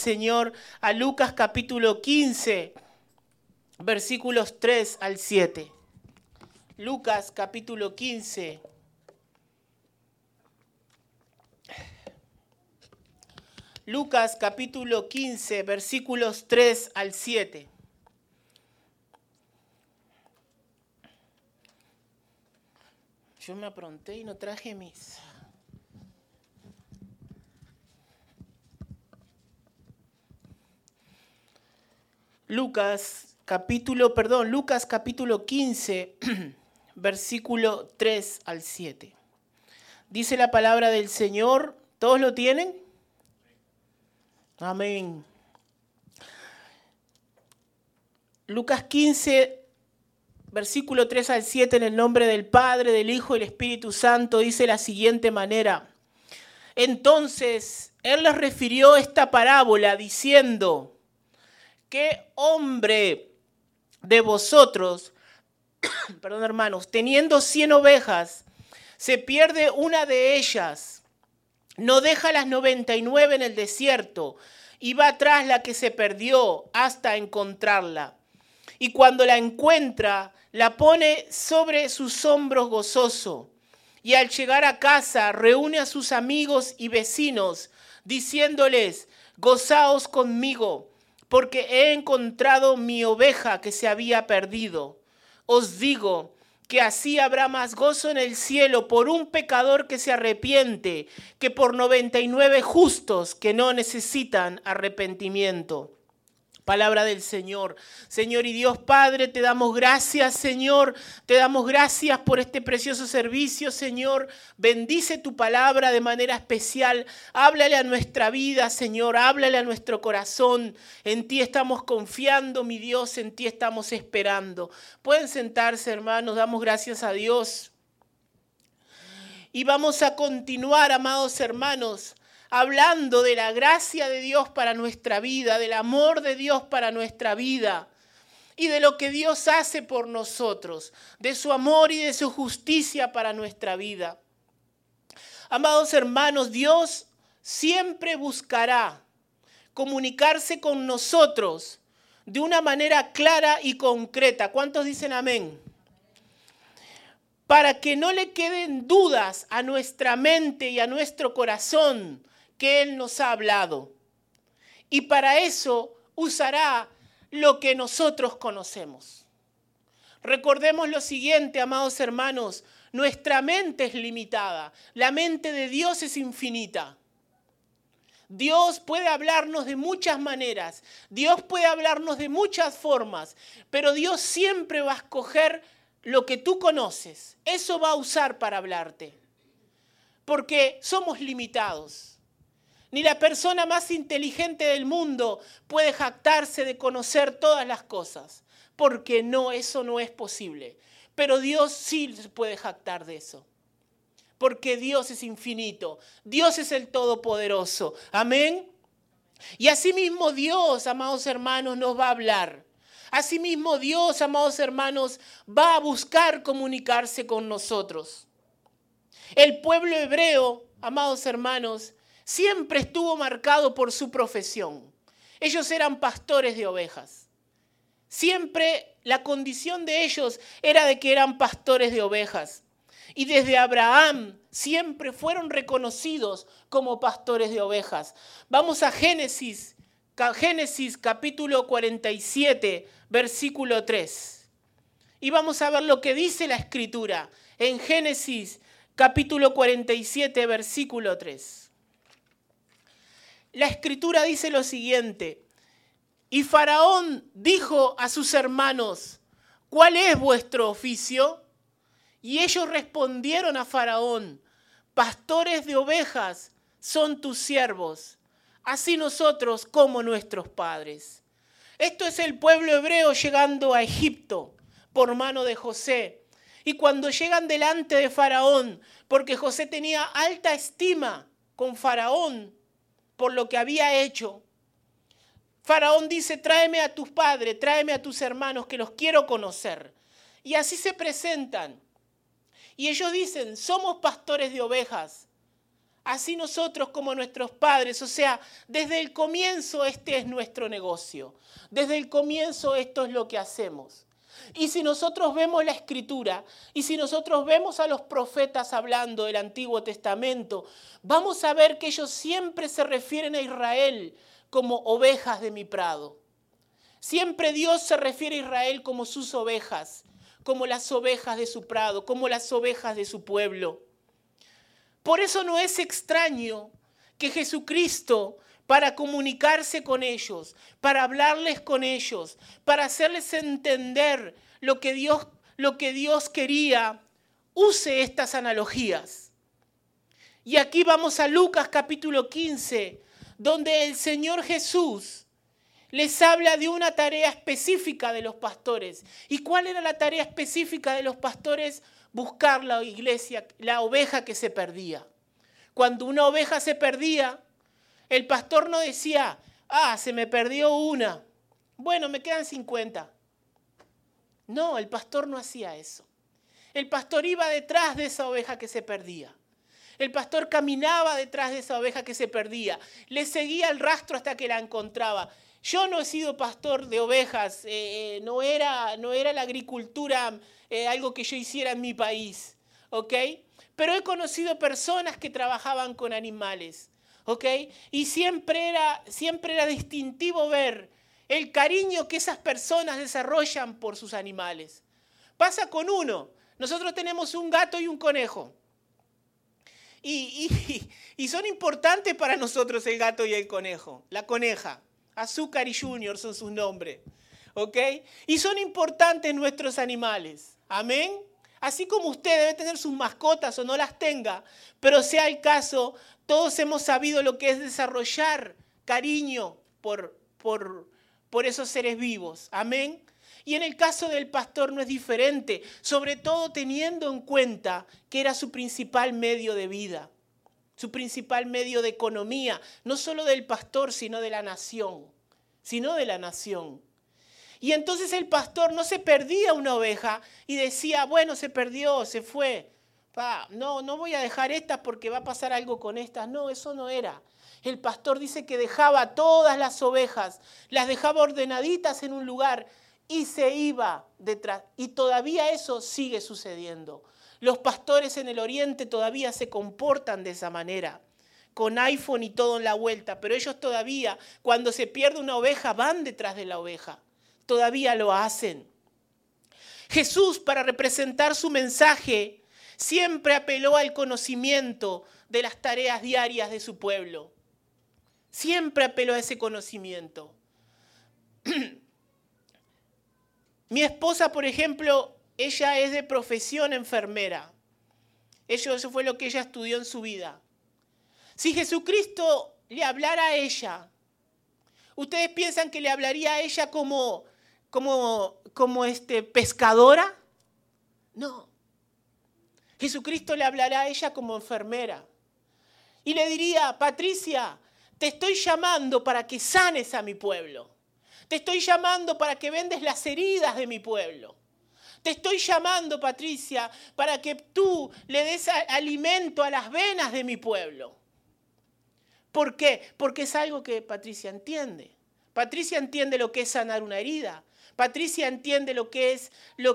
Señor, a Lucas capítulo 15, versículos 3 al 7. Lucas capítulo 15. Lucas capítulo 15, versículos 3 al 7. Yo me apronté y no traje mis... Lucas capítulo 15, versículo 3 al 7. Dice la palabra del Señor, ¿todos lo tienen? Amén. Lucas 15, versículo 3 al 7, en el nombre del Padre, del Hijo y del Espíritu Santo, dice de la siguiente manera. Entonces, él les refirió esta parábola diciendo, ¿qué hombre de vosotros, perdón hermanos, teniendo 100 ovejas, se pierde una de ellas, no deja las 99 en el desierto y va tras la que se perdió hasta encontrarla? Y cuando la encuentra, la pone sobre sus hombros gozoso. Y al llegar a casa, reúne a sus amigos y vecinos, diciéndoles, gozaos conmigo, porque he encontrado mi oveja que se había perdido. Os digo que así habrá más gozo en el cielo por un pecador que se arrepiente, que por 99 justos que no necesitan arrepentimiento. Palabra del Señor. Señor y Dios Padre, te damos gracias, Señor. Te damos gracias por este precioso servicio, Señor. Bendice tu palabra de manera especial. Háblale a nuestra vida, Señor. Háblale a nuestro corazón. En ti estamos confiando, mi Dios. En ti estamos esperando. Pueden sentarse, hermanos. Damos gracias a Dios. Y vamos a continuar, amados hermanos, hablando de la gracia de Dios para nuestra vida, del amor de Dios para nuestra vida y de lo que Dios hace por nosotros, de su amor y de su justicia para nuestra vida. Amados hermanos, Dios siempre buscará comunicarse con nosotros de una manera clara y concreta. ¿Cuántos dicen amén? Para que no le queden dudas a nuestra mente y a nuestro corazón que Él nos ha hablado. Y para eso usará lo que nosotros conocemos. Recordemos lo siguiente, amados hermanos, nuestra mente es limitada, la mente de Dios es infinita. Dios puede hablarnos de muchas maneras, Dios puede hablarnos de muchas formas, pero Dios siempre va a escoger lo que tú conoces, eso va a usar para hablarte, porque somos limitados. Ni la persona más inteligente del mundo puede jactarse de conocer todas las cosas, porque no, eso no es posible. Pero Dios sí se puede jactar de eso, porque Dios es infinito, Dios es el Todopoderoso. Amén. Y asimismo Dios, amados hermanos, nos va a hablar. Asimismo Dios, amados hermanos, va a buscar comunicarse con nosotros. El pueblo hebreo, amados hermanos, siempre estuvo marcado por su profesión. Ellos eran pastores de ovejas. Siempre la condición de ellos era de que eran pastores de ovejas. Y desde Abraham siempre fueron reconocidos como pastores de ovejas. Vamos a Génesis capítulo 47, versículo 3. Y vamos a ver lo que dice la Escritura en Génesis capítulo 47, versículo 3. La Escritura dice lo siguiente: y Faraón dijo a sus hermanos, ¿cuál es vuestro oficio? Y ellos respondieron a Faraón, pastores de ovejas son tus siervos, así nosotros como nuestros padres. Esto es el pueblo hebreo llegando a Egipto por mano de José. Y cuando llegan delante de Faraón, porque José tenía alta estima con Faraón, por lo que había hecho, Faraón dice, tráeme a tus padres, tráeme a tus hermanos, que los quiero conocer. Y así se presentan. Y ellos dicen, somos pastores de ovejas. Así nosotros como nuestros padres, o sea, desde el comienzo este es nuestro negocio. Desde el comienzo esto es lo que hacemos. Y si nosotros vemos la Escritura, y si nosotros vemos a los profetas hablando del Antiguo Testamento, vamos a ver que ellos siempre se refieren a Israel como ovejas de mi prado. Siempre Dios se refiere a Israel como sus ovejas, como las ovejas de su prado, como las ovejas de su pueblo. Por eso no es extraño que Jesucristo, para comunicarse con ellos, para hablarles con ellos, para hacerles entender lo que Dios quería, use estas analogías. Y aquí vamos a Lucas capítulo 15, donde el Señor Jesús les habla de una tarea específica de los pastores. ¿Y cuál era la tarea específica de los pastores? Buscar la iglesia, la oveja que se perdía. Cuando una oveja se perdía, el pastor no decía, se me perdió una. Bueno, me quedan 50. No, el pastor no hacía eso. El pastor iba detrás de esa oveja que se perdía. El pastor caminaba detrás de esa oveja que se perdía. Le seguía el rastro hasta que la encontraba. Yo no he sido pastor de ovejas. No era la agricultura algo que yo hiciera en mi país. ¿Ok? Pero he conocido personas que trabajaban con animales. ¿Ok? Y siempre era distintivo ver el cariño que esas personas desarrollan por sus animales. Pasa con uno. Nosotros tenemos un gato y un conejo. Y son importantes para nosotros el gato y el conejo. La coneja. Azúcar y Junior son sus nombres. ¿Ok? Y son importantes nuestros animales. Amén. Así como usted debe tener sus mascotas o no las tenga, pero sea el caso, todos hemos sabido lo que es desarrollar cariño por esos seres vivos. Amén. Y en el caso del pastor no es diferente, sobre todo teniendo en cuenta que era su principal medio de vida, su principal medio de economía, no solo del pastor, sino de la nación. Y entonces el pastor no se perdía una oveja y decía, bueno, se perdió, se fue. No voy a dejar estas porque va a pasar algo con estas. No, eso no era. El pastor dice que dejaba todas las ovejas, las dejaba ordenaditas en un lugar y se iba detrás. Y todavía eso sigue sucediendo. Los pastores en el oriente todavía se comportan de esa manera, con iPhone y todo en la vuelta, pero ellos todavía, cuando se pierde una oveja, van detrás de la oveja. Todavía lo hacen. Jesús, para representar su mensaje, siempre apeló al conocimiento de las tareas diarias de su pueblo. Siempre apeló a ese conocimiento. Mi esposa, por ejemplo, ella es de profesión enfermera. Eso fue lo que ella estudió en su vida. Si Jesucristo le hablara a ella, ¿ustedes piensan que le hablaría a ella como pescadora? No. Jesucristo le hablará a ella como enfermera. Y le diría, Patricia, te estoy llamando para que sanes a mi pueblo. Te estoy llamando para que vendes las heridas de mi pueblo. Te estoy llamando, Patricia, para que tú le des alimento a las venas de mi pueblo. ¿Por qué? Porque es algo que Patricia entiende. Patricia entiende lo que es sanar una herida. Patricia entiende lo que es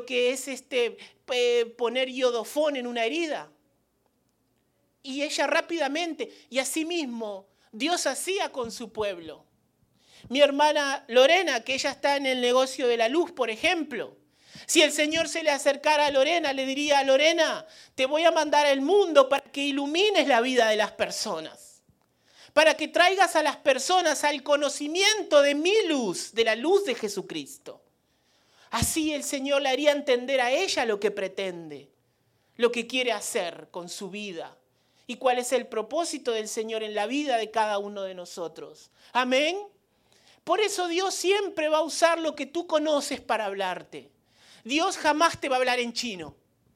poner iodofón en una herida. Y ella rápidamente, y así mismo, Dios hacía con su pueblo. Mi hermana Lorena, que ella está en el negocio de la luz, por ejemplo. Si el Señor se le acercara a Lorena, le diría, Lorena, te voy a mandar al mundo para que ilumines la vida de las personas. Para que traigas a las personas al conocimiento de mi luz, de la luz de Jesucristo. Así el Señor le haría entender a ella lo que pretende, lo que quiere hacer con su vida y cuál es el propósito del Señor en la vida de cada uno de nosotros. Amén. Por eso Dios siempre va a usar lo que tú conoces para hablarte. Dios jamás te va a hablar en chino.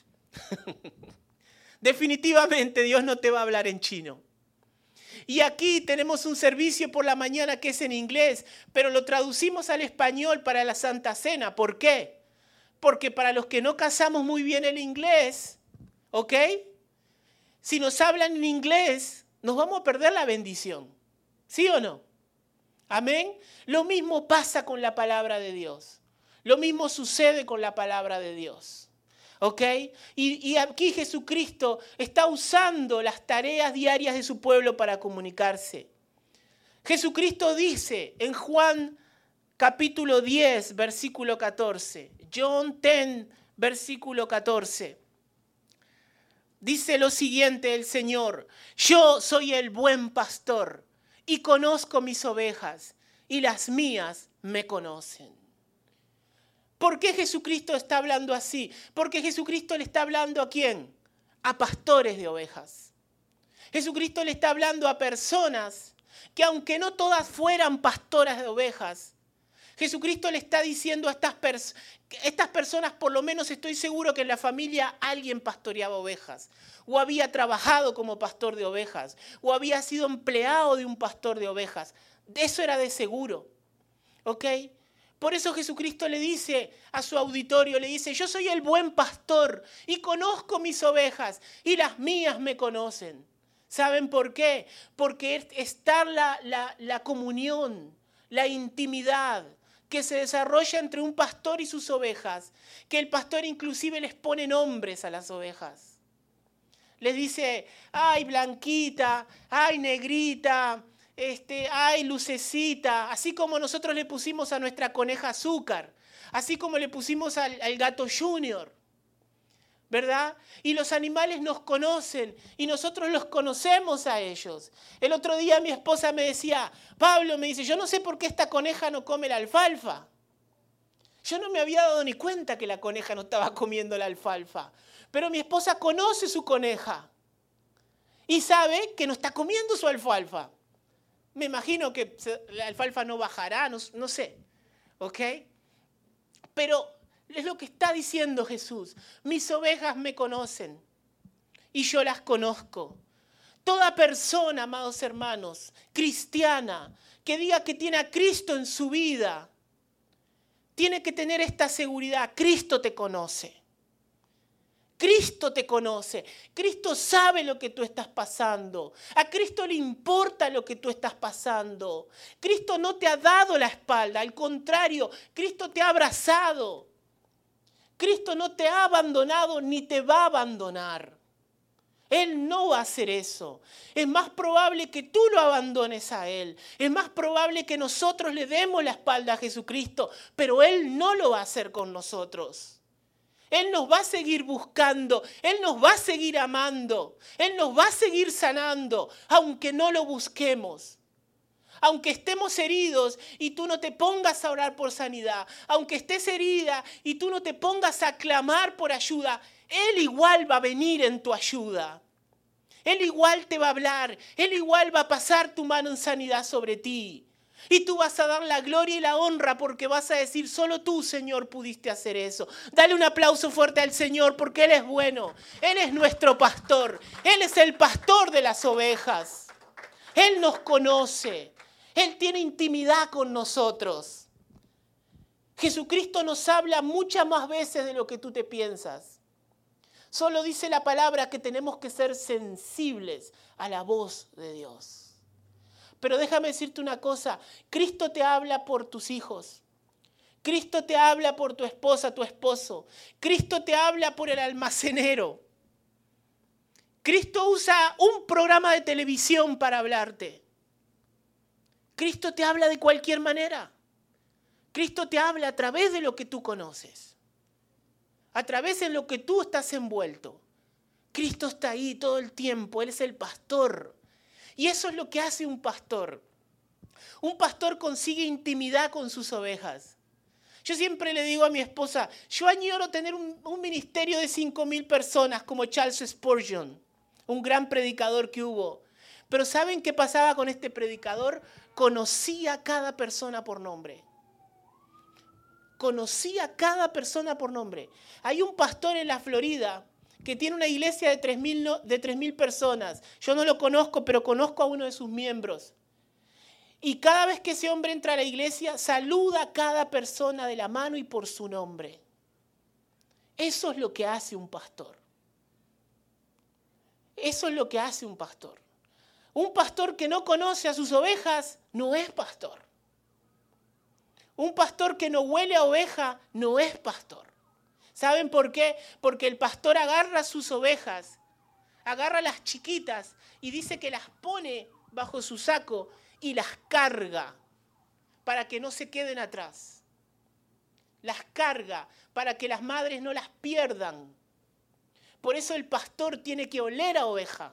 Definitivamente Dios no te va a hablar en chino. Y aquí tenemos un servicio por la mañana que es en inglés, pero lo traducimos al español para la Santa Cena. ¿Por qué? Porque para los que no cazamos muy bien el inglés, ¿ok? Si nos hablan en inglés, nos vamos a perder la bendición. ¿Sí o no? Amén. Lo mismo pasa con la palabra de Dios. Lo mismo sucede con la palabra de Dios. ¿Ok? Y aquí Jesucristo está usando las tareas diarias de su pueblo para comunicarse. Jesucristo dice en Juan capítulo 10, versículo 14. John 10, versículo 14. Dice lo siguiente el Señor: yo soy el buen pastor y conozco mis ovejas y las mías me conocen. ¿Por qué Jesucristo está hablando así? Porque Jesucristo le está hablando ¿a quién? A pastores de ovejas. Jesucristo le está hablando a personas que aunque no todas fueran pastoras de ovejas, Jesucristo le está diciendo a estas personas, por lo menos estoy seguro que en la familia alguien pastoreaba ovejas, o había trabajado como pastor de ovejas, o había sido empleado de un pastor de ovejas. Eso era de seguro. ¿Ok? Por eso Jesucristo le dice a su auditorio, le dice: yo soy el buen pastor y conozco mis ovejas y las mías me conocen. ¿Saben por qué? Porque está la comunión, la intimidad que se desarrolla entre un pastor y sus ovejas, que el pastor inclusive les pone nombres a las ovejas. Les dice: ay, Blanquita, ay, Negrita, ay, Lucecita, así como nosotros le pusimos a nuestra coneja Azúcar, así como le pusimos al gato Junior, ¿verdad? Y los animales nos conocen y nosotros los conocemos a ellos. El otro día mi esposa me decía: Pablo, me dice, yo no sé por qué esta coneja no come la alfalfa. Yo no me había dado ni cuenta que la coneja no estaba comiendo la alfalfa, pero mi esposa conoce su coneja y sabe que no está comiendo su alfalfa. Me imagino que la alfalfa no bajará, no sé, ¿ok? Pero es lo que está diciendo Jesús. Mis ovejas me conocen y yo las conozco. Toda persona, amados hermanos, cristiana, que diga que tiene a Cristo en su vida, tiene que tener esta seguridad: Cristo te conoce. Cristo te conoce. Cristo sabe lo que tú estás pasando. A Cristo le importa lo que tú estás pasando. Cristo no te ha dado la espalda. Al contrario, Cristo te ha abrazado. Cristo no te ha abandonado ni te va a abandonar. Él no va a hacer eso. Es más probable que tú lo abandones a Él. Es más probable que nosotros le demos la espalda a Jesucristo, pero Él no lo va a hacer con nosotros. Él nos va a seguir buscando, Él nos va a seguir amando, Él nos va a seguir sanando, aunque no lo busquemos. Aunque estemos heridos y tú no te pongas a orar por sanidad, aunque estés herida y tú no te pongas a clamar por ayuda, Él igual va a venir en tu ayuda. Él igual te va a hablar, Él igual va a pasar tu mano en sanidad sobre ti. Y tú vas a dar la gloria y la honra porque vas a decir: solo tú, Señor, pudiste hacer eso. Dale un aplauso fuerte al Señor porque Él es bueno. Él es nuestro pastor. Él es el pastor de las ovejas. Él nos conoce. Él tiene intimidad con nosotros. Jesucristo nos habla muchas más veces de lo que tú te piensas. Solo dice la palabra que tenemos que ser sensibles a la voz de Dios. Pero déjame decirte una cosa: Cristo te habla por tus hijos. Cristo te habla por tu esposa, tu esposo. Cristo te habla por el almacenero. Cristo usa un programa de televisión para hablarte. Cristo te habla de cualquier manera. Cristo te habla a través de lo que tú conoces. A través de lo que tú estás envuelto. Cristo está ahí todo el tiempo. Él es el pastor. Y eso es lo que hace un pastor. Un pastor consigue intimidad con sus ovejas. Yo siempre le digo a mi esposa: yo añoro tener un ministerio de 5,000 personas como Charles Spurgeon, un gran predicador que hubo. Pero ¿saben qué pasaba con este predicador? Conocía a cada persona por nombre. Conocía a cada persona por nombre. Hay un pastor en la Florida que tiene una iglesia de 3,000 personas. Yo no lo conozco, pero conozco a uno de sus miembros. Y cada vez que ese hombre entra a la iglesia, saluda a cada persona de la mano y por su nombre. Eso es lo que hace un pastor. Eso es lo que hace un pastor. Un pastor que no conoce a sus ovejas no es pastor. Un pastor que no huele a oveja no es pastor. ¿Saben por qué? Porque el pastor agarra sus ovejas, agarra las chiquitas y dice que las pone bajo su saco y las carga para que no se queden atrás. Las carga para que las madres no las pierdan. Por eso el pastor tiene que oler a oveja.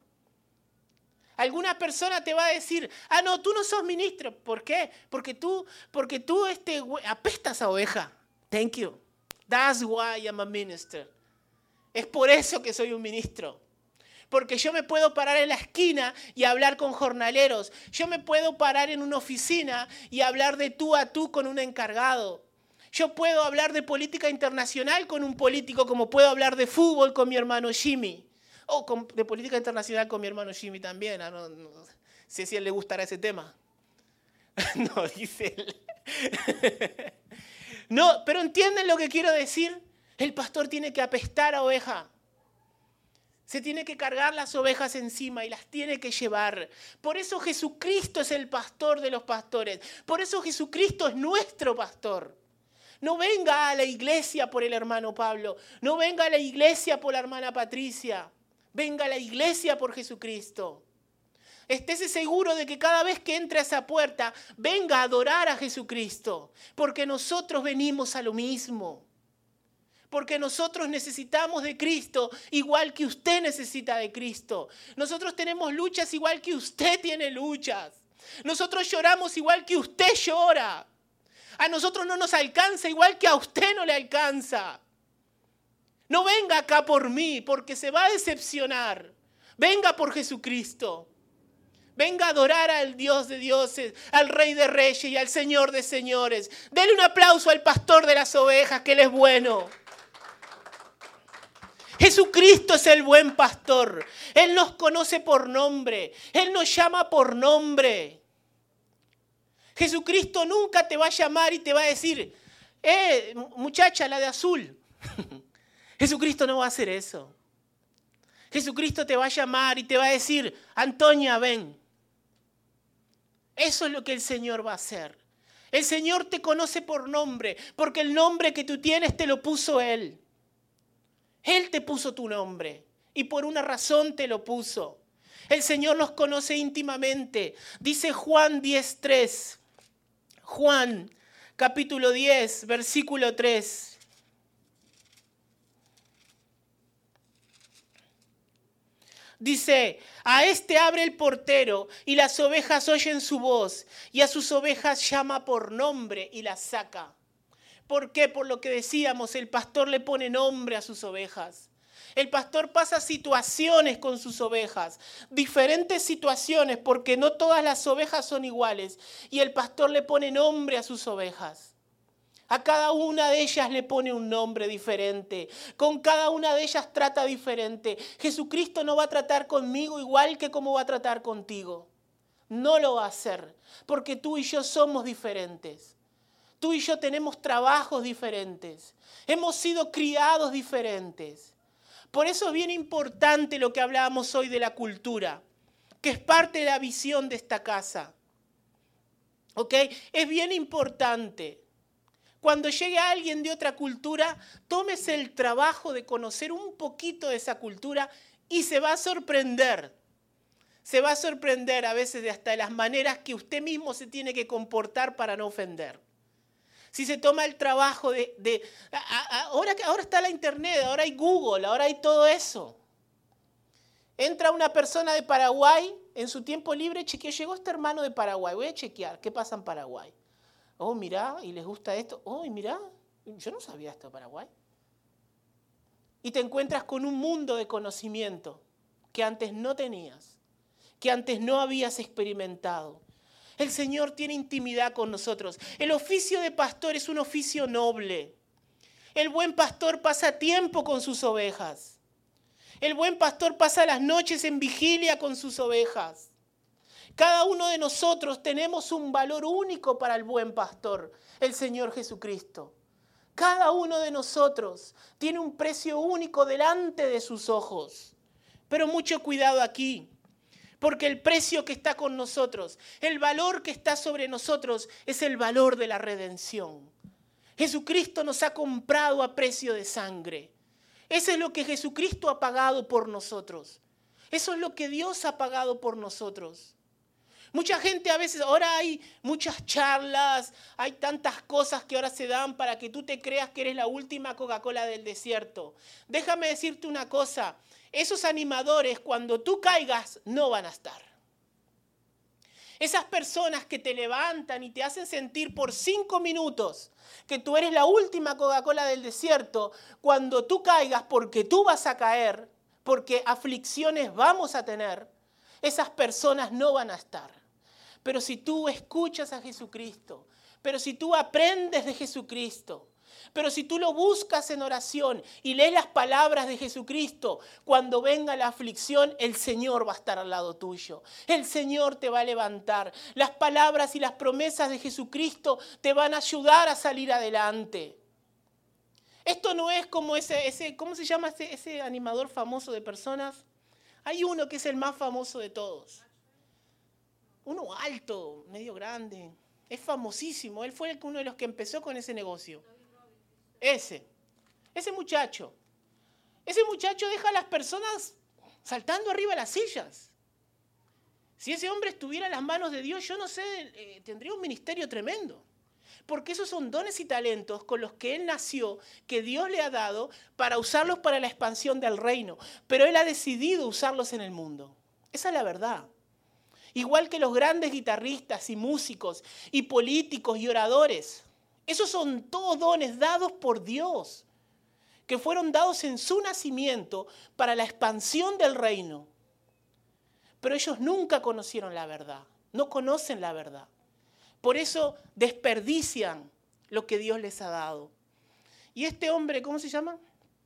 Alguna persona te va a decir, no, tú no sos ministro. ¿Por qué? Porque tú apestas a oveja. Thank you. That's why I'm a minister. Es por eso que soy un ministro. Porque yo me puedo parar en la esquina y hablar con jornaleros. Yo me puedo parar en una oficina y hablar de tú a tú con un encargado. Yo puedo hablar de política internacional con un político como puedo hablar de fútbol con mi hermano Jimmy. O de política internacional con mi hermano Jimmy también. No sé si a él le gustará ese tema. No, dice él. No, pero ¿entienden lo que quiero decir? El pastor tiene que apestar a oveja. Se tiene que cargar las ovejas encima y las tiene que llevar. Por eso Jesucristo es el pastor de los pastores. Por eso Jesucristo es nuestro pastor. No venga a la iglesia por el hermano Pablo. No venga a la iglesia por la hermana Patricia. Venga a la iglesia por Jesucristo. Estése seguro de que cada vez que entre a esa puerta, venga a adorar a Jesucristo. Porque nosotros venimos a lo mismo. Porque nosotros necesitamos de Cristo igual que usted necesita de Cristo. Nosotros tenemos luchas igual que usted tiene luchas. Nosotros lloramos igual que usted llora. A nosotros no nos alcanza igual que a usted no le alcanza. No venga acá por mí porque se va a decepcionar. Venga por Jesucristo. Venga a adorar al Dios de dioses, al Rey de reyes y al Señor de señores. Dele un aplauso al pastor de las ovejas, que Él es bueno. Jesucristo es el buen pastor. Él nos conoce por nombre. Él nos llama por nombre. Jesucristo nunca te va a llamar y te va a decir, muchacha, la de azul. Jesucristo no va a hacer eso. Jesucristo te va a llamar y te va a decir, Antonia, ven. Eso es lo que el Señor va a hacer. El Señor te conoce por nombre, porque el nombre que tú tienes te lo puso Él. Él te puso tu nombre y por una razón te lo puso. El Señor nos conoce íntimamente. Dice Juan 10:3. Juan capítulo 10, versículo 3. Dice, a este abre el portero y las ovejas oyen su voz y a sus ovejas llama por nombre y las saca. ¿Por qué? Por lo que decíamos, el pastor le pone nombre a sus ovejas. El pastor pasa situaciones con sus ovejas, diferentes situaciones, porque no todas las ovejas son iguales. Y el pastor le pone nombre a sus ovejas. A cada una de ellas le pone un nombre diferente. Con cada una de ellas trata diferente. Jesucristo no va a tratar conmigo igual que como va a tratar contigo. No lo va a hacer, porque tú y yo somos diferentes. Tú y yo tenemos trabajos diferentes. Hemos sido criados diferentes. Por eso es bien importante lo que hablábamos hoy de la cultura, que es parte de la visión de esta casa. ¿Ok? Es bien importante. Cuando llegue alguien de otra cultura, tómese el trabajo de conocer un poquito de esa cultura y se va a sorprender. Se va a sorprender a veces de hasta de las maneras que usted mismo se tiene que comportar para no ofender. Si se toma el trabajo ahora está la internet, ahora hay Google, ahora hay todo eso. Entra una persona de Paraguay, en su tiempo libre, chequea, llegó este hermano de Paraguay, voy a chequear, ¿qué pasa en Paraguay? Oh, mirá, y les gusta esto. Oh, y mirá, yo no sabía esto de Paraguay. Y te encuentras con un mundo de conocimiento que antes no tenías, que antes no habías experimentado. El Señor tiene intimidad con nosotros. El oficio de pastor es un oficio noble. El buen pastor pasa tiempo con sus ovejas. El buen pastor pasa las noches en vigilia con sus ovejas. Cada uno de nosotros tenemos un valor único para el buen pastor, el Señor Jesucristo. Cada uno de nosotros tiene un precio único delante de sus ojos. Pero mucho cuidado aquí, Porque el precio que está con nosotros, el valor que está sobre nosotros es el valor de la redención. Jesucristo nos ha comprado a precio de sangre. Eso es lo que Jesucristo ha pagado por nosotros. Eso es lo que Dios ha pagado por nosotros. Mucha gente a veces, ahora hay muchas charlas, hay tantas cosas que ahora se dan para que tú te creas que eres la última Coca-Cola del desierto. Déjame decirte una cosa, esos animadores cuando tú caigas no van a estar. Esas personas que te levantan y te hacen sentir por 5 minutos que tú eres la última Coca-Cola del desierto, cuando tú caigas, porque tú vas a caer, porque aflicciones vamos a tener, esas personas no van a estar. Pero si tú escuchas a Jesucristo, pero si tú aprendes de Jesucristo, pero si tú lo buscas en oración y lees las palabras de Jesucristo, cuando venga la aflicción, el Señor va a estar al lado tuyo. El Señor te va a levantar. Las palabras y las promesas de Jesucristo te van a ayudar a salir adelante. Esto no es como ¿cómo se llama ese animador famoso de personas? Hay uno que es el más famoso de todos. Uno alto, medio grande. Es famosísimo. Él fue uno de los que empezó con ese negocio. Ese muchacho deja a las personas saltando arriba de las sillas. Si ese hombre estuviera en las manos de Dios, yo no sé, tendría un ministerio tremendo. Porque esos son dones y talentos con los que él nació, que Dios le ha dado para usarlos para la expansión del reino. Pero él ha decidido usarlos en el mundo. Esa es la verdad. Igual que los grandes guitarristas y músicos y políticos y oradores. Esos son todos dones dados por Dios, que fueron dados en su nacimiento para la expansión del reino. Pero ellos nunca conocieron la verdad, no conocen la verdad. Por eso desperdician lo que Dios les ha dado. Y este hombre, ¿cómo se llama?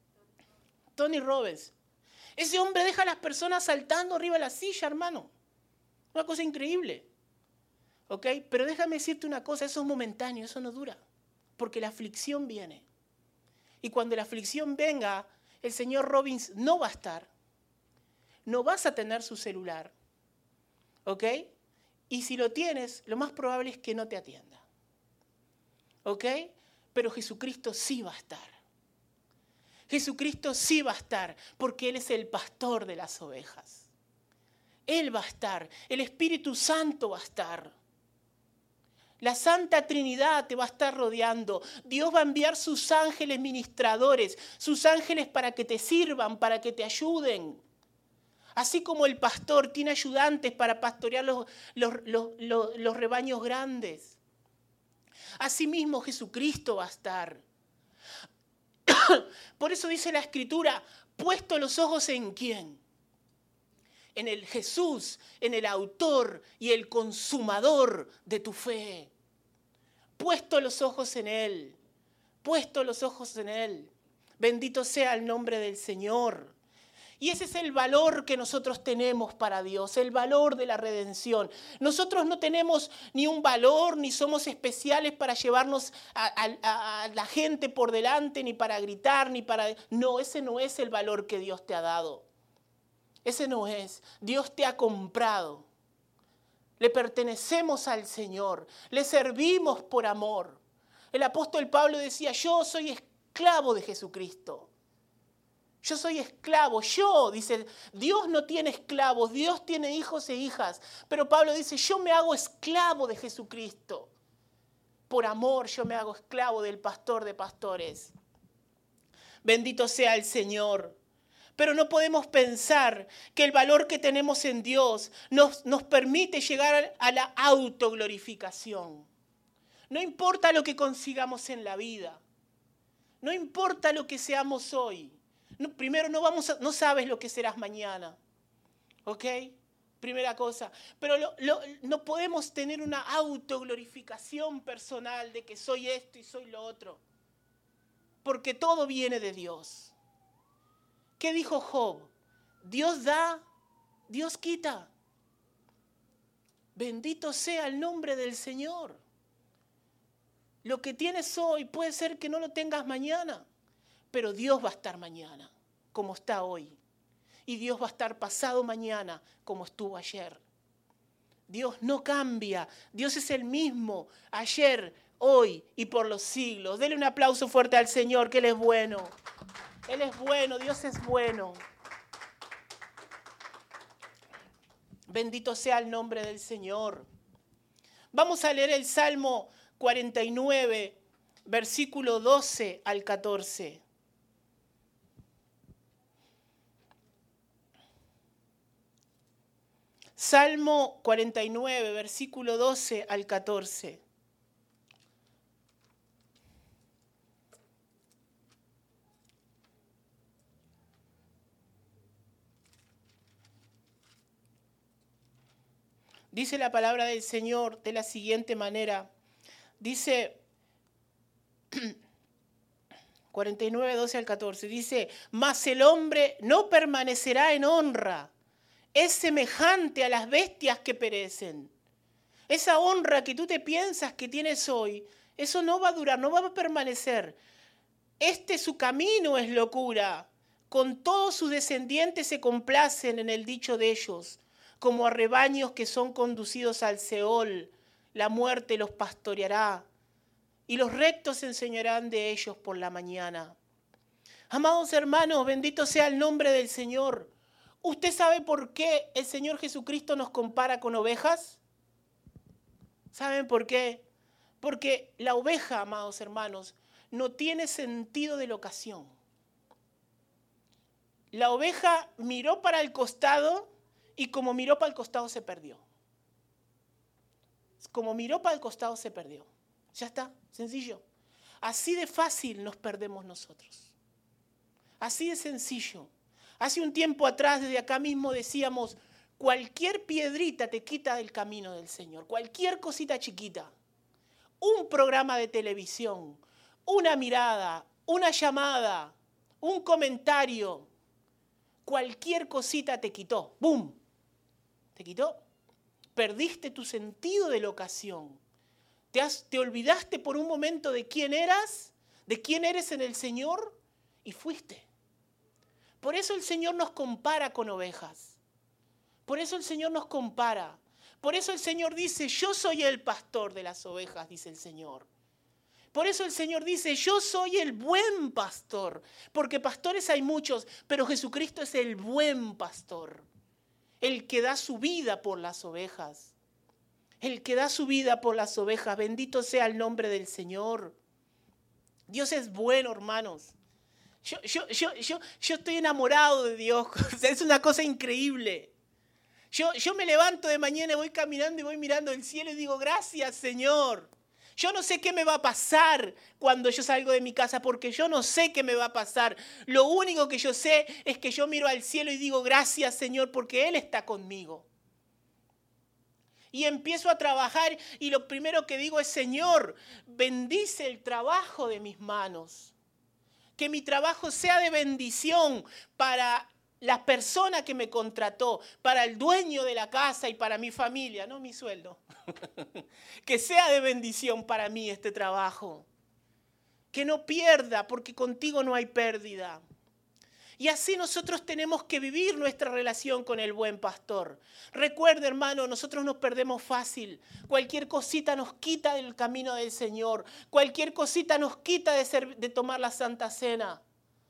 Tony Robbins. Ese hombre deja a las personas saltando arriba de la silla, hermano. Una cosa increíble. ¿Ok? Pero déjame decirte una cosa, eso es momentáneo, eso no dura. Porque la aflicción viene. Y cuando la aflicción venga, el señor Robbins no va a estar. No vas a tener su celular. ¿Ok? Y si lo tienes, lo más probable es que no te atienda. ¿Ok? Pero Jesucristo sí va a estar. Jesucristo sí va a estar, porque Él es el pastor de las ovejas. Él va a estar, el Espíritu Santo va a estar. La Santa Trinidad te va a estar rodeando. Dios va a enviar sus ángeles ministradores, sus ángeles para que te sirvan, para que te ayuden. Así como el pastor tiene ayudantes para pastorear los rebaños grandes. Asimismo Jesucristo va a estar. Por eso dice la Escritura, puesto los ojos ¿en quién? En el Jesús, en el autor y el consumador de tu fe. Puesto los ojos en Él, puesto los ojos en Él. Bendito sea el nombre del Señor. Y ese es el valor que nosotros tenemos para Dios, el valor de la redención. Nosotros no tenemos ni un valor, ni somos especiales para llevarnos a la gente por delante, ni para gritar, ni para... No, ese no es el valor que Dios te ha dado. Ese no es. Dios te ha comprado. Le pertenecemos al Señor. Le servimos por amor. El apóstol Pablo decía, yo soy esclavo de Jesucristo. Yo soy esclavo. Dice, Dios no tiene esclavos. Dios tiene hijos e hijas. Pero Pablo dice, yo me hago esclavo de Jesucristo. Por amor yo me hago esclavo del pastor de pastores. Bendito sea el Señor. Pero no podemos pensar que el valor que tenemos en Dios nos permite llegar a la autoglorificación. No importa lo que consigamos en la vida. No importa lo que seamos hoy. Primero, no sabes lo que serás mañana. ¿Ok? Primera cosa. Pero no podemos tener una autoglorificación personal de que soy esto y soy lo otro. Porque todo viene de Dios. ¿Qué dijo Job? Dios da, Dios quita. Bendito sea el nombre del Señor. Lo que tienes hoy puede ser que no lo tengas mañana, pero Dios va a estar mañana, como está hoy. y Dios va a estar pasado mañana como estuvo ayer. Dios no cambia. Dios es el mismo ayer, hoy y por los siglos. Dele un aplauso fuerte al Señor, que Él es bueno. Él es bueno, Dios es bueno. Bendito sea el nombre del Señor. Vamos a leer el Salmo 49, versículo 12 al 14. Salmo 49, versículo 12 al 14. Dice la palabra del Señor de la siguiente manera. Dice 49, 12 al 14. Dice, mas el hombre no permanecerá en honra. Es semejante a las bestias que perecen. Esa honra que tú te piensas que tienes hoy, eso no va a durar, no va a permanecer. Su camino es locura. Con todos sus descendientes se complacen en el dicho de ellos, como a rebaños que son conducidos al Seol. La muerte los pastoreará y los rectos enseñarán de ellos por la mañana. Amados hermanos, bendito sea el nombre del Señor. ¿Usted sabe por qué el Señor Jesucristo nos compara con ovejas? ¿Saben por qué? Porque la oveja, amados hermanos, no tiene sentido de locación. La oveja miró para el costado y como miró para el costado se perdió. Como miró para el costado se perdió. Ya está, sencillo. Así de fácil nos perdemos nosotros. Así de sencillo. Hace un tiempo atrás, desde acá mismo decíamos, cualquier piedrita te quita del camino del Señor, cualquier cosita chiquita, un programa de televisión, una mirada, una llamada, un comentario, cualquier cosita te quitó, ¡bum! Te quitó. Perdiste tu sentido de locación. Te olvidaste por un momento de quién eras, de quién eres en el Señor y fuiste. Por eso el Señor nos compara con ovejas. Por eso el Señor nos compara. Por eso el Señor dice, yo soy el pastor de las ovejas, dice el Señor. Por eso el Señor dice, yo soy el buen pastor. Porque pastores hay muchos, pero Jesucristo es el buen pastor. El que da su vida por las ovejas. El que da su vida por las ovejas. Bendito sea el nombre del Señor. Dios es bueno, hermanos. Yo estoy enamorado de Dios. O sea, es una cosa increíble. Yo me levanto de mañana, voy caminando y voy mirando el cielo y digo, gracias, Señor. Yo no sé qué me va a pasar cuando yo salgo de mi casa, porque yo no sé qué me va a pasar. Lo único que yo sé es que yo miro al cielo y digo, gracias, Señor, porque Él está conmigo. Y empiezo a trabajar y lo primero que digo es, Señor, bendice el trabajo de mis manos. Que mi trabajo sea de bendición para la persona que me contrató, para el dueño de la casa y para mi familia, no mi sueldo. Que sea de bendición para mí este trabajo. Que no pierda, porque contigo no hay pérdida. Y así nosotros tenemos que vivir nuestra relación con el buen pastor. Recuerde, hermano, nosotros nos perdemos fácil. Cualquier cosita nos quita del camino del Señor. Cualquier cosita nos quita de tomar la Santa Cena.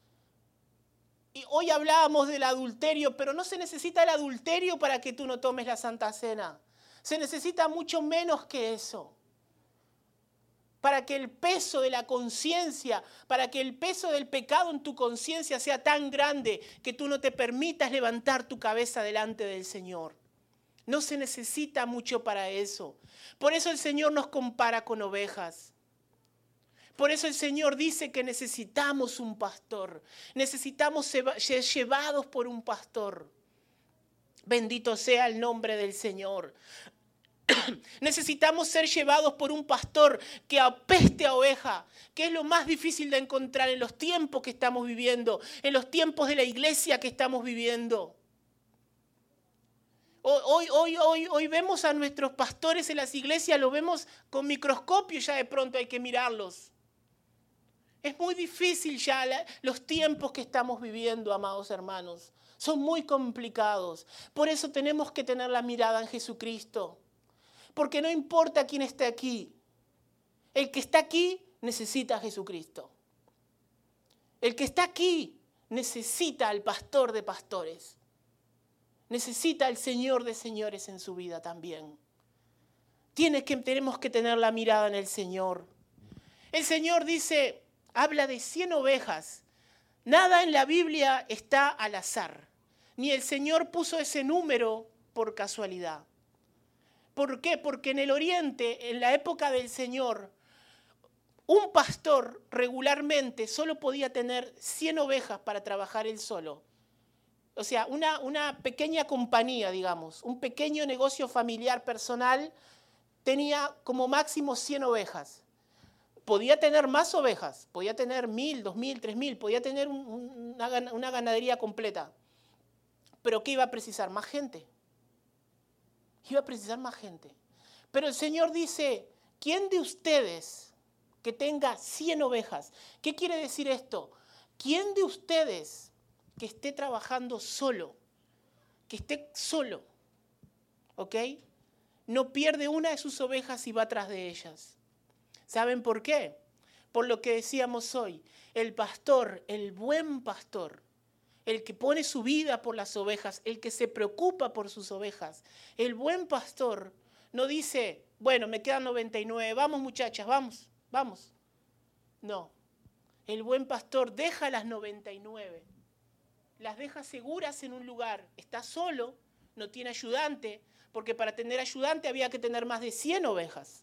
Y hoy hablábamos del adulterio, pero no se necesita el adulterio para que tú no tomes la Santa Cena. Se necesita mucho menos que eso. Para que el peso de la conciencia, para que el peso del pecado en tu conciencia sea tan grande que tú no te permitas levantar tu cabeza delante del Señor. No se necesita mucho para eso. Por eso el Señor nos compara con ovejas. Por eso el Señor dice que necesitamos un pastor. Necesitamos ser llevados por un pastor. Bendito sea el nombre del Señor. Necesitamos ser llevados por un pastor que apeste a oveja, que es lo más difícil de encontrar en los tiempos que estamos viviendo, en los tiempos de la iglesia que estamos viviendo. Hoy vemos a nuestros pastores en las iglesias, los vemos con microscopio, ya de pronto hay que mirarlos. Es muy difícil ya los tiempos que estamos viviendo, amados hermanos. Son muy complicados. Por eso tenemos que tener la mirada en Jesucristo. Porque no importa quién esté aquí. El que está aquí necesita a Jesucristo. El que está aquí necesita al pastor de pastores. Necesita al Señor de señores en su vida también. Tenemos que tener la mirada en el Señor. El Señor dice, habla de 100 ovejas. Nada en la Biblia está al azar. Ni el Señor puso ese número por casualidad. ¿Por qué? Porque en el Oriente, en la época del Señor, un pastor regularmente solo podía tener 100 ovejas para trabajar él solo. O sea, una pequeña compañía, digamos, un pequeño negocio familiar personal tenía como máximo 100 ovejas. Podía tener más ovejas, podía tener 1000, 2000, 3000, podía tener una ganadería completa. Pero ¿qué iba a precisar? Más gente. Iba a precisar más gente. Pero el Señor dice, ¿quién de ustedes que tenga 100 ovejas? ¿Qué quiere decir esto? ¿Quién de ustedes que esté trabajando solo, que esté solo, ¿ok? No pierde una de sus ovejas y va tras de ellas. ¿Saben por qué? Por lo que decíamos hoy, el pastor, el buen pastor, el que pone su vida por las ovejas, el que se preocupa por sus ovejas, el buen pastor no dice, bueno, me quedan 99, vamos muchachas, vamos. No, el buen pastor deja las 99, las deja seguras en un lugar, está solo, no tiene ayudante, porque para tener ayudante había que tener más de 100 ovejas.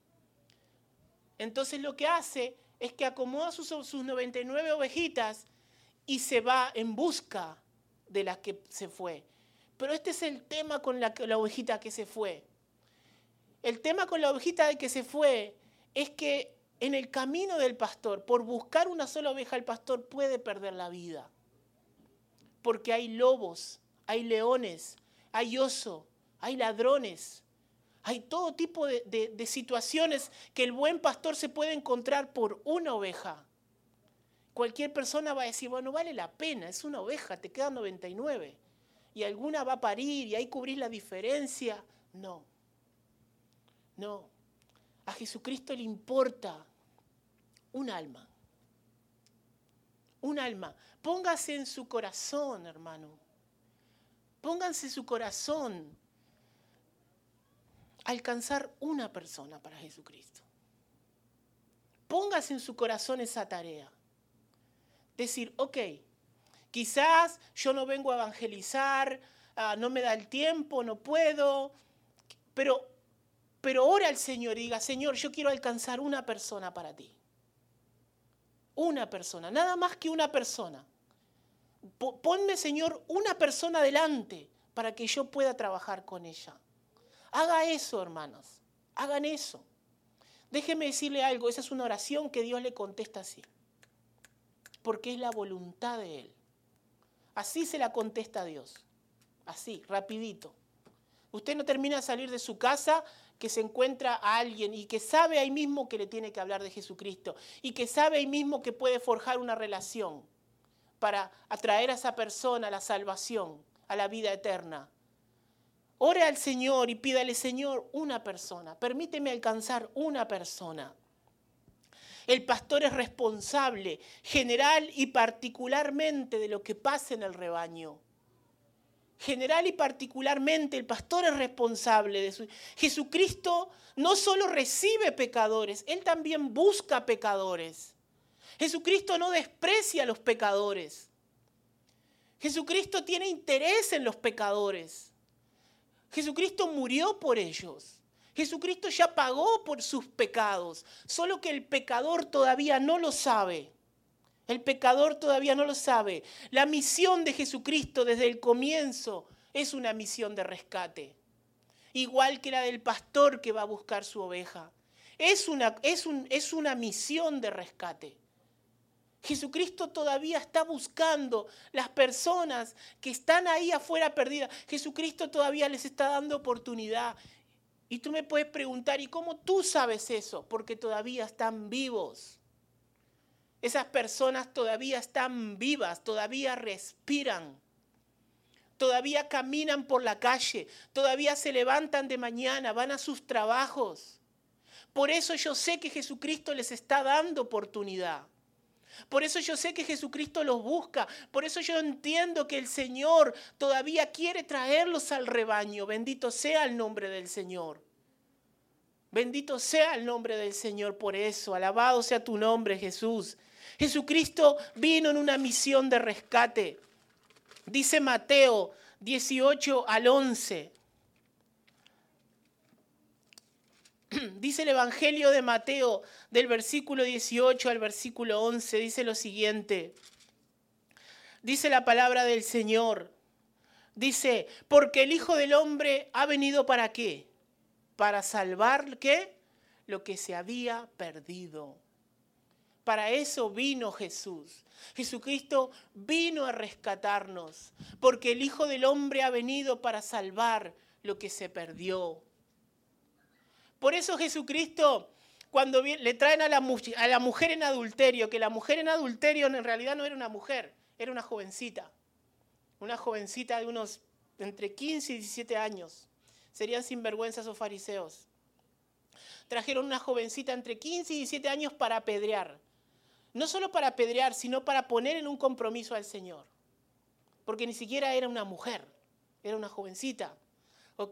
Entonces lo que hace es que acomoda sus 99 ovejitas y se va en busca de las que se fue. Pero este es el tema con la ovejita que se fue. El tema con la ovejita que se fue es que en el camino del pastor, por buscar una sola oveja, el pastor puede perder la vida. Porque hay lobos, hay leones, hay oso, hay ladrones. Hay todo tipo de situaciones que el buen pastor se puede encontrar por una oveja. Cualquier persona va a decir, bueno, vale la pena, es una oveja, te quedan 99. Y alguna va a parir y ahí cubrís la diferencia. No. A Jesucristo le importa un alma. Un alma. Póngase en su corazón, hermano. Pónganse en su corazón alcanzar una persona para Jesucristo. Póngase en su corazón esa tarea. Decir, ok, quizás yo no vengo a evangelizar, no me da el tiempo, no puedo, pero ora al Señor y diga, Señor, yo quiero alcanzar una persona para ti. Una persona, nada más que una persona. Ponme, Señor, una persona delante para que yo pueda trabajar con ella. Haga eso, hermanos, hagan eso. Déjeme decirle algo, esa es una oración que Dios le contesta así. Porque es la voluntad de Él. Así se la contesta a Dios. Así, rapidito. Usted no termina de salir de su casa, que se encuentra a alguien y que sabe ahí mismo que le tiene que hablar de Jesucristo. Y que sabe ahí mismo que puede forjar una relación para atraer a esa persona a la salvación, a la vida eterna. Ore al Señor y pídale, Señor, una persona. Permíteme alcanzar una persona. El pastor es responsable, general y particularmente de lo que pasa en el rebaño. General y particularmente el pastor es responsable de su... Jesucristo no solo recibe pecadores, Él también busca pecadores. Jesucristo no desprecia a los pecadores. Jesucristo tiene interés en los pecadores. Jesucristo murió por ellos. Jesucristo ya pagó por sus pecados, solo que el pecador todavía no lo sabe. El pecador todavía no lo sabe. La misión de Jesucristo desde el comienzo es una misión de rescate. Igual que la del pastor que va a buscar su oveja. Es una misión de rescate. Jesucristo todavía está buscando las personas que están ahí afuera perdidas. Jesucristo todavía les está dando oportunidad. Y tú me puedes preguntar, ¿y cómo tú sabes eso? Porque todavía están vivos. Esas personas todavía están vivas, todavía respiran. todavía caminan por la calle, todavía se levantan de mañana, van a sus trabajos. Por eso yo sé que Jesucristo les está dando oportunidad. Por eso yo sé que Jesucristo los busca. Por eso yo entiendo que el Señor todavía quiere traerlos al rebaño. Bendito sea el nombre del Señor. Bendito sea el nombre del Señor por eso. Alabado sea tu nombre, Jesús. Jesucristo vino en una misión de rescate. Dice Mateo 18 al 11. Dice el Evangelio de Mateo, del versículo 18 al versículo 11, dice lo siguiente. Dice la palabra del Señor. Dice, porque el Hijo del Hombre ha venido ¿para qué? Para salvar, ¿qué? Lo que se había perdido. Para eso vino Jesús. Jesucristo vino a rescatarnos, porque el Hijo del Hombre ha venido para salvar lo que se perdió. Por eso Jesucristo, cuando le traen a la mujer en adulterio, que la mujer en adulterio en realidad no era una mujer, era una jovencita de unos entre 15 y 17 años. Serían sinvergüenzas o fariseos. Trajeron una jovencita entre 15 y 17 años para apedrear. No solo para apedrear, sino para poner en un compromiso al Señor. Porque ni siquiera era una mujer, era una jovencita. ¿Ok?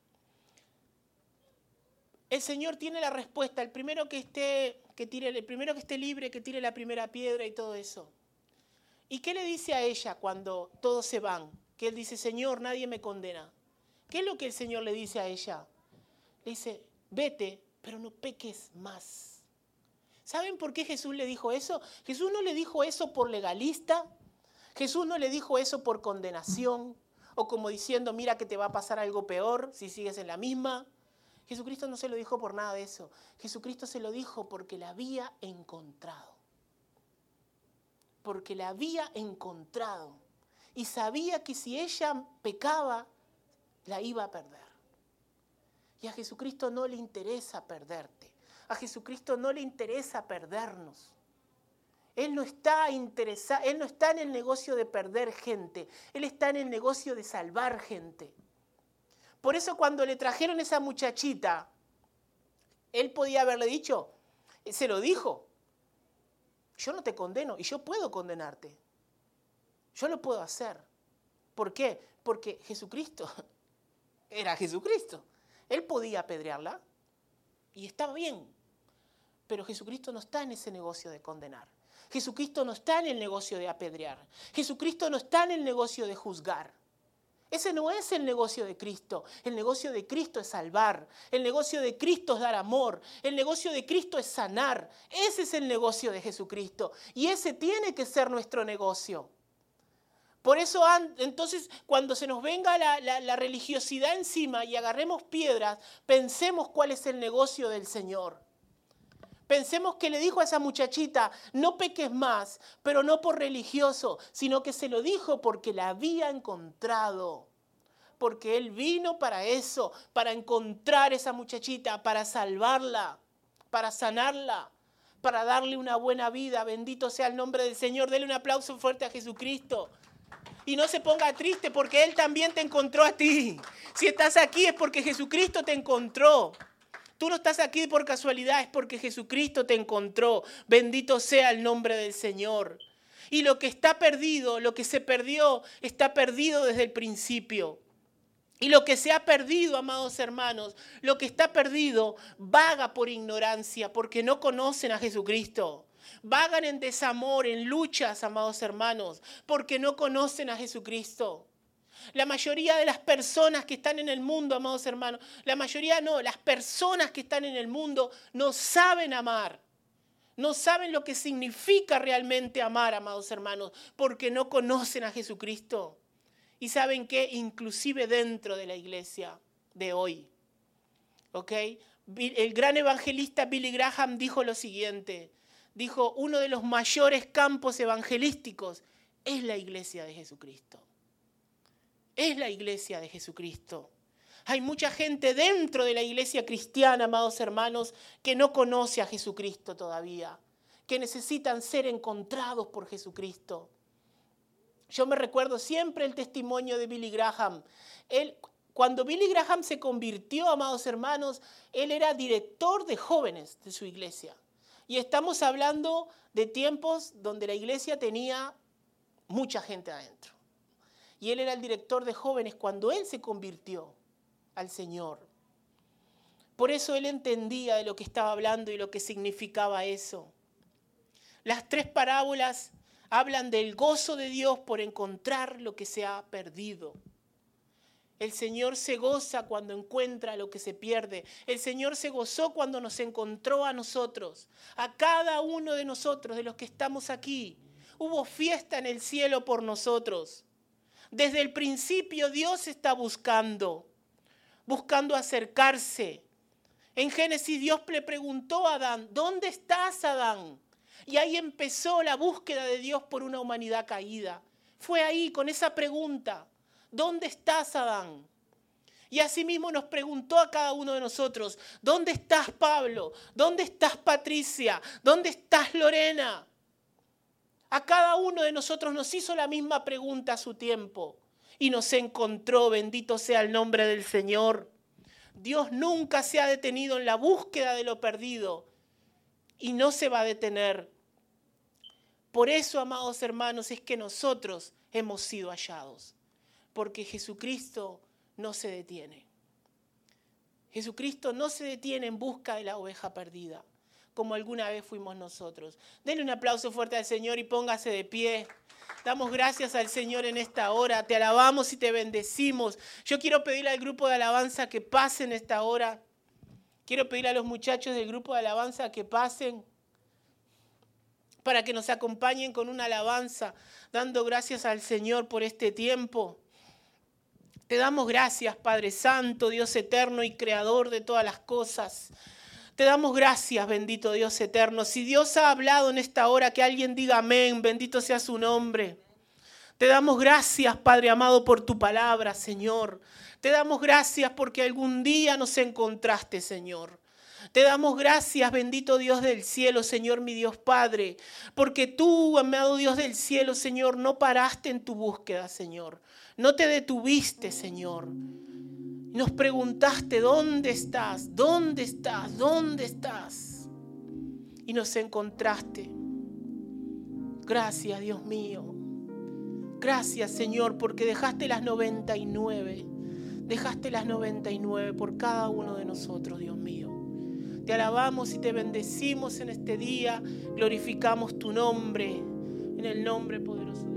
El Señor tiene la respuesta. El primero que esté libre, que tire la primera piedra y todo eso. ¿Y qué le dice a ella cuando todos se van? Que él dice, Señor, nadie me condena. ¿Qué es lo que el Señor le dice a ella? Le dice, vete, pero no peques más. ¿Saben por qué Jesús le dijo eso? Jesús no le dijo eso por legalista. Jesús no le dijo eso por condenación. O como diciendo, mira que te va a pasar algo peor si sigues en la misma. Jesucristo no se lo dijo por nada de eso. Jesucristo se lo dijo porque la había encontrado. Porque la había encontrado. Y sabía que si ella pecaba, la iba a perder. Y a Jesucristo no le interesa perderte. A Jesucristo no le interesa perdernos. Él no está interesado, Él no está en el negocio de perder gente. Él está en el negocio de salvar gente. Por eso cuando le trajeron esa muchachita, él podía haberle dicho, se lo dijo, yo no te condeno y yo puedo condenarte. Yo lo puedo hacer. ¿Por qué? Porque Jesucristo era Jesucristo. Él podía apedrearla y estaba bien. Pero Jesucristo no está en ese negocio de condenar. Jesucristo no está en el negocio de apedrear. Jesucristo no está en el negocio de juzgar. Ese no es el negocio de Cristo. El negocio de Cristo es salvar. El negocio de Cristo es dar amor. El negocio de Cristo es sanar. Ese es el negocio de Jesucristo. Y ese tiene que ser nuestro negocio. Por eso, entonces, cuando se nos venga la religiosidad encima y agarremos piedras, pensemos cuál es el negocio del Señor. Pensemos que le dijo a esa muchachita, no peques más, pero no por religioso, sino que se lo dijo porque la había encontrado. Porque Él vino para eso, para encontrar a esa muchachita, para salvarla, para sanarla, para darle una buena vida. Bendito sea el nombre del Señor. Dele un aplauso fuerte a Jesucristo. Y no se ponga triste porque Él también te encontró a ti. Si estás aquí es porque Jesucristo te encontró. Tú no estás aquí por casualidad, es porque Jesucristo te encontró. Bendito sea el nombre del Señor. Y lo que está perdido, lo que se perdió, está perdido desde el principio. Y lo que se ha perdido, amados hermanos, lo que está perdido, vaga por ignorancia, porque no conocen a Jesucristo. Vagan en desamor, en luchas, amados hermanos, porque no conocen a Jesucristo. La mayoría de las personas que están en el mundo, amados hermanos, las personas que están en el mundo no saben amar. No saben lo que significa realmente amar, amados hermanos, porque no conocen a Jesucristo. Y saben que inclusive dentro de la iglesia de hoy, ¿ok? El gran evangelista Billy Graham dijo lo siguiente. Dijo, uno de los mayores campos evangelísticos es la iglesia de Jesucristo. Es la iglesia de Jesucristo. Hay mucha gente dentro de la iglesia cristiana, amados hermanos, que no conoce a Jesucristo todavía, que necesitan ser encontrados por Jesucristo. Yo me recuerdo siempre el testimonio de Billy Graham. Cuando Billy Graham se convirtió, amados hermanos, él era director de jóvenes de su iglesia. Y estamos hablando de tiempos donde la iglesia tenía mucha gente adentro. Y él era el director de jóvenes cuando él se convirtió al Señor. Por eso él entendía de lo que estaba hablando y lo que significaba eso. Las 3 parábolas hablan del gozo de Dios por encontrar lo que se ha perdido. El Señor se goza cuando encuentra lo que se pierde. El Señor se gozó cuando nos encontró a nosotros, a cada uno de nosotros, de los que estamos aquí. Hubo fiesta en el cielo por nosotros. Desde el principio Dios está buscando acercarse. En Génesis Dios le preguntó a Adán, ¿dónde estás, Adán? Y ahí empezó la búsqueda de Dios por una humanidad caída. Fue ahí con esa pregunta, ¿dónde estás, Adán? Y asimismo nos preguntó a cada uno de nosotros, ¿dónde estás, Pablo? ¿Dónde estás, Patricia? ¿Dónde estás, Lorena? A cada uno de nosotros nos hizo la misma pregunta a su tiempo y nos encontró, bendito sea el nombre del Señor. Dios nunca se ha detenido en la búsqueda de lo perdido y no se va a detener. Por eso, amados hermanos, es que nosotros hemos sido hallados, porque Jesucristo no se detiene. Jesucristo no se detiene en busca de la oveja perdida, como alguna vez fuimos nosotros. Denle un aplauso fuerte al Señor y póngase de pie. Damos gracias al Señor en esta hora. Te alabamos y te bendecimos. Yo quiero pedirle al grupo de alabanza que pasen esta hora. Quiero pedirle a los muchachos del grupo de alabanza que pasen para que nos acompañen con una alabanza, dando gracias al Señor por este tiempo. Te damos gracias, Padre Santo, Dios eterno y creador de todas las cosas. Te damos gracias, bendito Dios eterno. Si Dios ha hablado en esta hora, que alguien diga amén, bendito sea su nombre. Te damos gracias, Padre amado, por tu palabra, Señor. Te damos gracias porque algún día nos encontraste, Señor. Te damos gracias, bendito Dios del cielo, Señor, mi Dios Padre, porque tú, amado Dios del cielo, Señor, no paraste en tu búsqueda, Señor. No te detuviste, Señor. Nos preguntaste, ¿dónde estás? ¿Dónde estás? ¿Dónde estás? Y nos encontraste. Gracias, Dios mío. Gracias, Señor, porque dejaste las 99. Dejaste las 99 por cada uno de nosotros, Dios mío. Te alabamos y te bendecimos en este día. Glorificamos tu nombre, en el nombre poderoso de